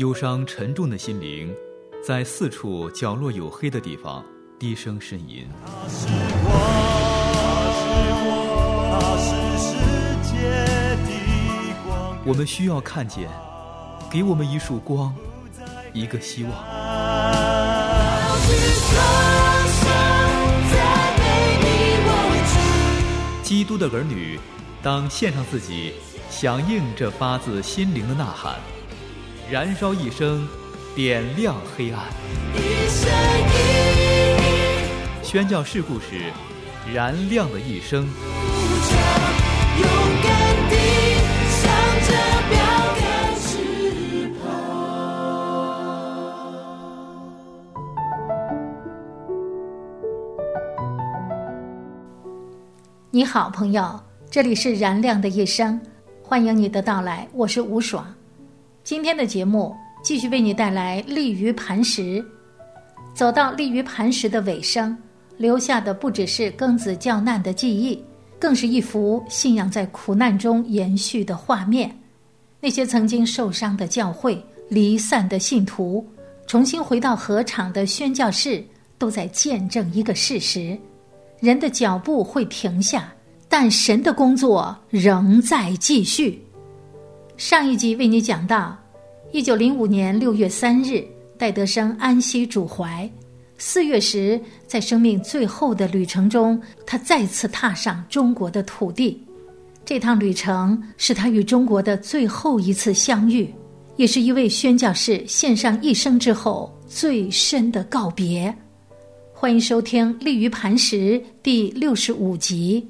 忧伤沉重的心灵在四处角落有黑的地方低声呻吟。 他是世界的光， 我们需要看见，给我们一束光，一个希望。基督的儿女当献上自己，响应这发自心灵的呐喊，燃烧一生，点亮黑暗。宣教士故事，燃亮的一生。 勇敢地向着标杆直跑。 你好，朋友，这里是燃亮的一生，欢迎你的到来，我是吴爽。今天的节目继续为你带来立于磐石。走到立于磐石的尾声，留下的不只是庚子教难的记忆，更是一幅信仰在苦难中延续的画面。那些曾经受伤的教会、离散的信徒、重新回到禾场的宣教士，都在见证一个事实：人的脚步会停下，但神的工作仍在继续。上一集为你讲到1905年6月3日，戴德生安息主怀。4月时，在生命最后的旅程中，他再次踏上中国的土地。这趟旅程是他与中国的最后一次相遇，也是一位宣教士献上一生之后最深的告别。欢迎收听立于磐石第65集。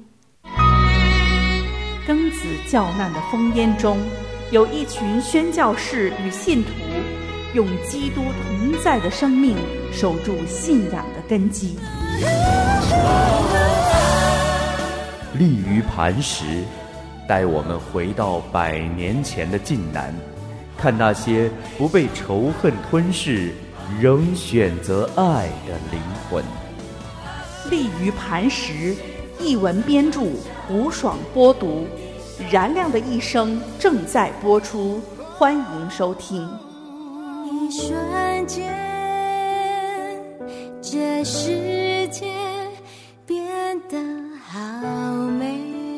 庚子教难的烽烟中，有一群宣教士与信徒用基督同在的生命守住信仰的根基。 立于磐石，带我们回到100年前的晋南，看那些不被仇恨吞噬，仍选择爱的灵魂。 立于磐石，译文编著，吴爽播读。燃亮的一生正在播出，欢迎收听。 一瞬间，这世界变得好美。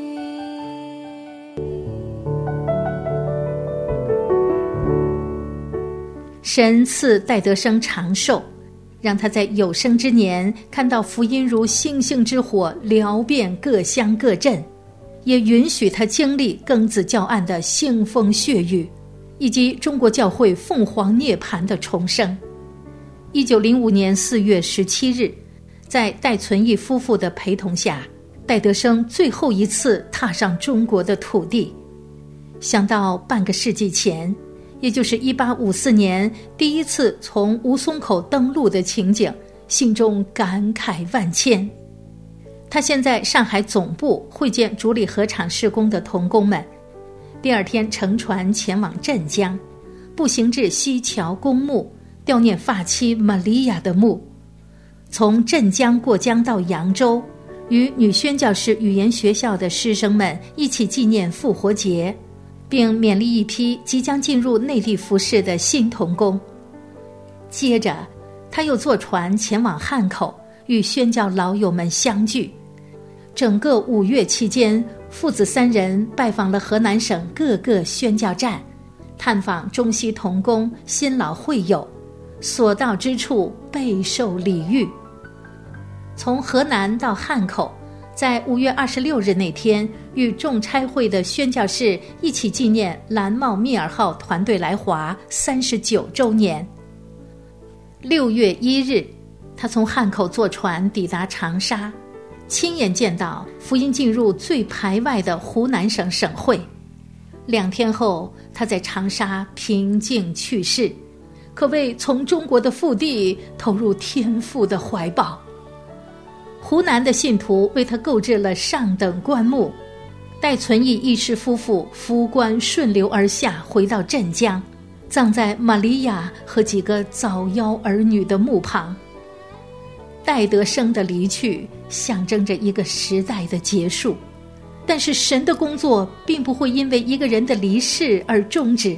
神赐戴德生长寿，让他在有生之年看到福音如星星之火燎遍各乡各镇，也允许他经历庚子教案的腥风血雨，以及中国教会凤凰涅槃的重生。1905年4月17日，在戴存义夫妇的陪同下，戴德生最后一次踏上中国的土地。想到半个世纪前，也就是1854年第一次从吴淞口登陆的情景，心中感慨万千。他现在上海总部会见主理禾场施工的同工们，第二天乘船前往镇江，步行至西桥公墓，悼念发妻玛利亚的墓。从镇江过江到扬州，与女宣教士语言学校的师生们一起纪念复活节，并勉励一批即将进入内地服事的新同工。接着他又坐船前往汉口，与宣教老友们相聚。整个5月期间，父子3人拜访了河南省各个宣教站，探访中西同工、新老会友，所到之处备受礼遇。从河南到汉口，在5月26日那天，与众差会的宣教士一起纪念蓝帽密尔号团队来华39周年。6月1日，他从汉口坐船抵达长沙，亲眼见到福音进入最排外的湖南省省会。2天后，他在长沙平静去世，可谓从中国的腹地投入天父的怀抱。湖南的信徒为他购置了上等棺木，戴存义义士夫妇扶棺顺流而下，回到镇江，葬在玛利亚和几个早夭儿女的墓旁。戴德生的离去象征着一个时代的结束，但是神的工作并不会因为一个人的离世而终止，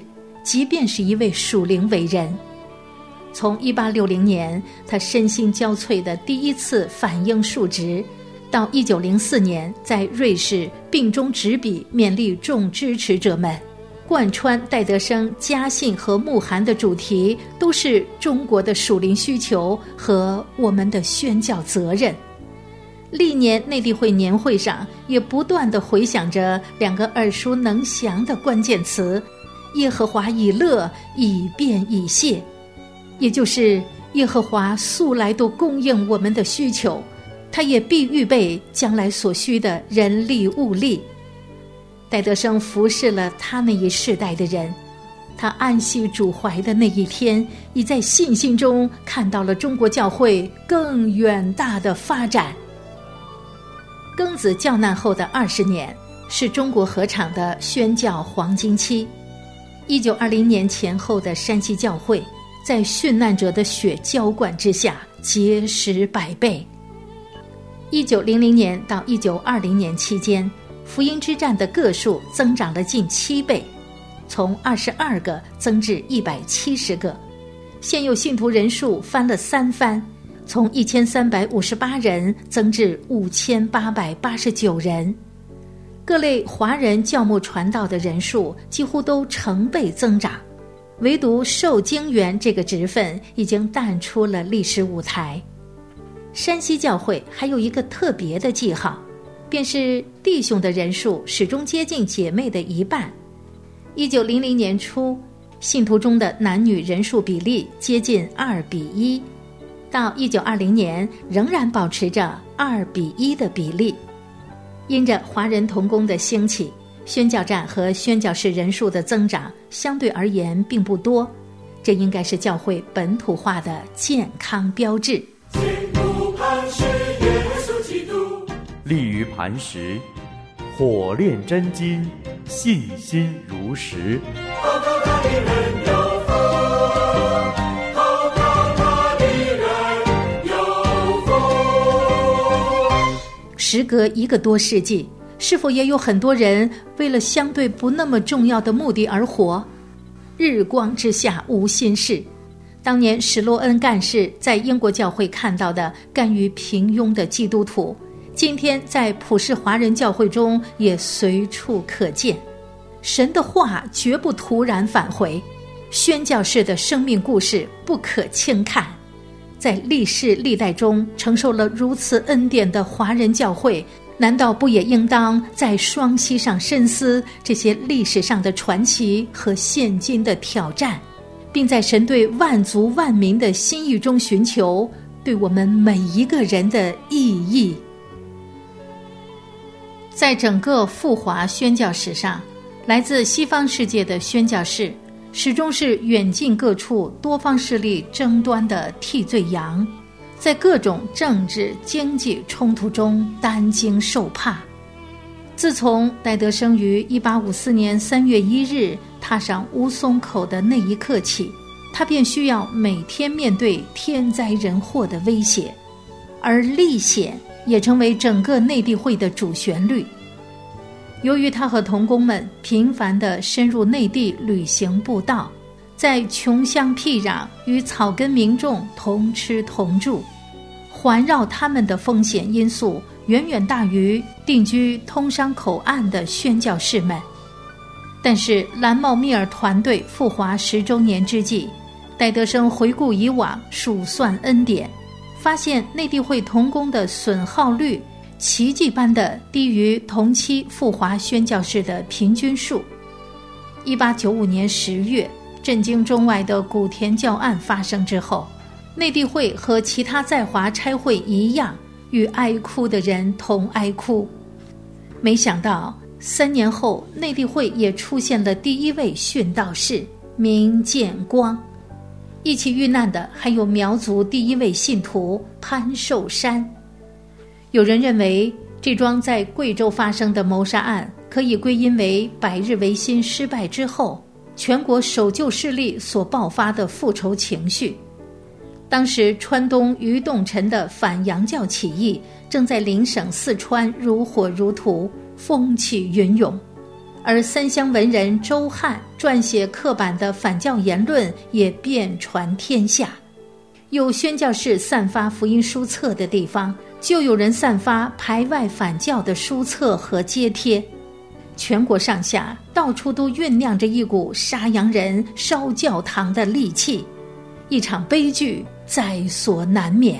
即便是一位属灵伟人。从1860年他身心交瘁的第一次反应述职，到1904年在瑞士病中执笔勉励众支持者们，贯穿戴德生家信和牧函的主题都是中国的属灵需求和我们的宣教责任。历年内地会年会上也不断地回响着两个耳熟能详的关键词：耶和华以乐，以便以谢。也就是耶和华素来都供应我们的需求，他也必预备将来所需的人力物力。戴德生服侍了他那一世代的人，他安息主怀的那一天，已在信心中看到了中国教会更远大的发展。庚子教难后的20年是中国合场的宣教黄金期。1920年前后的山西教会在殉难者的血浇灌之下结实百倍。1900年到1920年期间，福音之战的个数增长了近7倍，从22个增至170个，现有信徒人数翻了3番，从1358人增至5889人。各类华人教牧传道的人数几乎都成倍增长，唯独受经员这个职分已经淡出了历史舞台。山西教会还有一个特别的记号，便是弟兄的人数始终接近姐妹的一半。1900年初，信徒中的男女人数比例接近2比1，到1920年仍然保持着2比1的比例。因着华人同工的兴起，宣教站和宣教士人数的增长相对而言并不多，这应该是教会本土化的健康标志。 立于磐石，火炼真金，信心如石。 时隔1个多世纪，是否也有很多人为了相对不那么重要的目的而活？日光之下无新事。当年史洛恩干事在英国教会看到的甘于平庸的基督徒，今天在普世华人教会中也随处可见。神的话绝不突然返回，宣教士的生命故事不可轻看。在历世历代中承受了如此恩典的华人教会，难道不也应当在双膝上深思这些历史上的传奇和现今的挑战，并在神对万族万民的心意中寻求对我们每一个人的意义？在整个赴华宣教史上，来自西方世界的宣教士始终是远近各处多方势力争端的替罪羊，在各种政治经济冲突中担惊受怕。自从戴德生于1854年3月1日踏上乌松口的那一刻起，他便需要每天面对天灾人祸的威胁，而历险也成为整个内地会的主旋律。由于他和同工们频繁地深入内地旅行布道，在穷乡僻壤与草根民众同吃同住，环绕他们的风险因素远远大于定居通商口岸的宣教士们。但是蓝茂密尔团队赴华10周年之际，戴德生回顾以往，数算恩典，发现内地会同工的损耗率奇迹般的低于同期赴华宣教士的平均数。1895年10月，震惊中外的古田教案发生之后，内地会和其他在华差会一样，与哀哭的人同哀哭。没想到3年后，内地会也出现了第一位殉道士，名建光。一起遇难的还有苗族第一位信徒潘寿山。有人认为这桩在贵州发生的谋杀案可以归因为百日维新失败之后，全国守旧势力所爆发的复仇情绪。当时川东于洞臣的反洋教起义正在邻省四川如火如荼，风起云涌， 而三乡文人周翰撰写刻板的反教言论也遍传天下。有宣教士散发福音书册的地方，就有人散发排外反教的书册和揭贴。全国上下到处都酝酿着一股杀洋人、烧教堂的戾气，一场悲剧在所难免。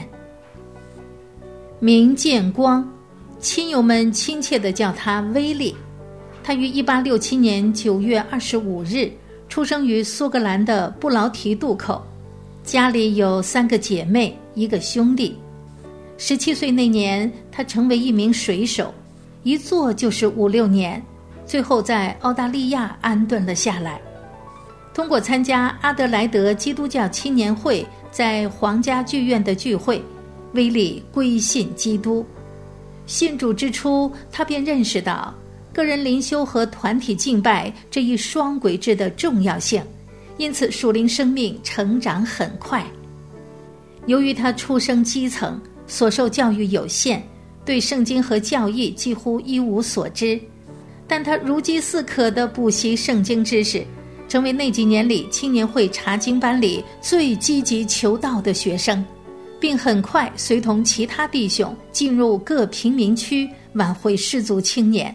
明建光，亲友们亲切地叫他威利。他于1867年9月25日出生于苏格兰的布劳提渡口，家里有3个姐妹，1个兄弟。17岁那年，他成为一名水手，一做就是5-6年，最后在澳大利亚安顿了下来。通过参加阿德莱德基督教青年会在皇家剧院的聚会，威利归信基督。信主之初，他便认识到个人灵修和团体敬拜这一双轨制的重要性，因此属灵生命成长很快。由于他出生基层，所受教育有限，对圣经和教义几乎一无所知，但他如饥似渴地补习圣经知识，成为那几年里青年会查经班里最积极求道的学生，并很快随同其他弟兄进入各贫民区挽回失足青年。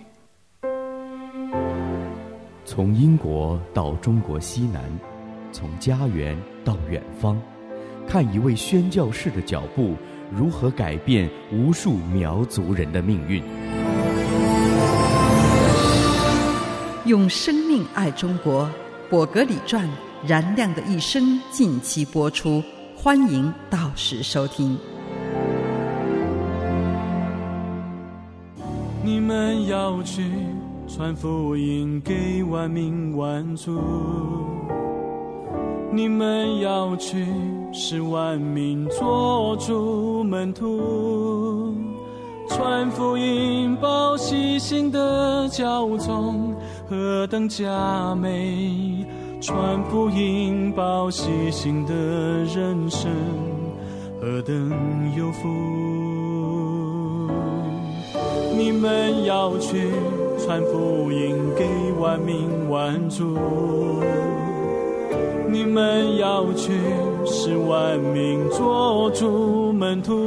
从英国到中国西南，从家园到远方，看一位宣教士的脚步如何改变无数苗族人的命运。 用生命爱中国，伯格里传燃亮的一生近期播出，欢迎到时收听。 你们要去传福音给万民万族，你们要去使万民做主门徒，传福音报喜信的教宗何等佳美，传福音报喜信的人生何等有福。你们要去传福音给万民万族，你们要去使万民做主门徒，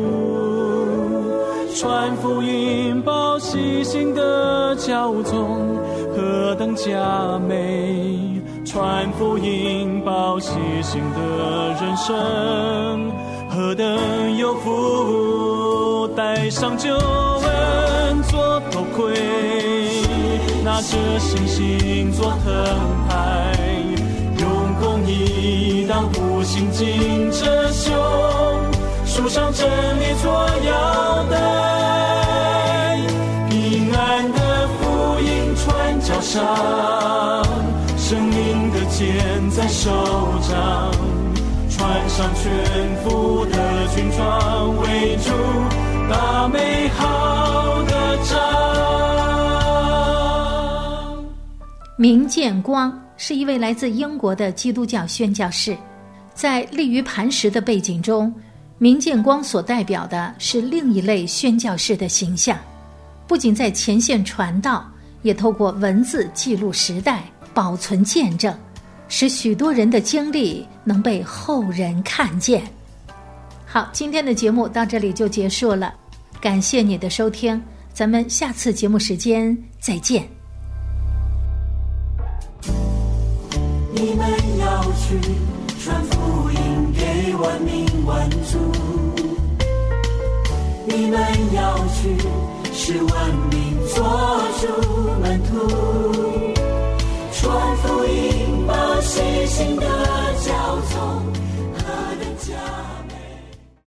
传福音报喜信的教宗何等佳美，传福音报喜信的人生何等有福。戴上救恩做头盔，拿着信心做藤牌，用公义当护心镜遮胸，树上真理做腰带，平安的福音传脚上，生命的剑在手掌，穿上全副的军装，围住大美好的仗。 明建光是一位来自英国的基督教宣教士，在立于磐石的背景中，明建光所代表的是另一类宣教士的形象，不仅在前线传道，也透过文字记录时代，保存见证，使许多人的经历能被后人看见。好，今天的节目到这里就结束了，感谢你的收听，咱们下次节目时间再见。 你们要去传福音给万民万族，你们要去使万民做主门徒，传福音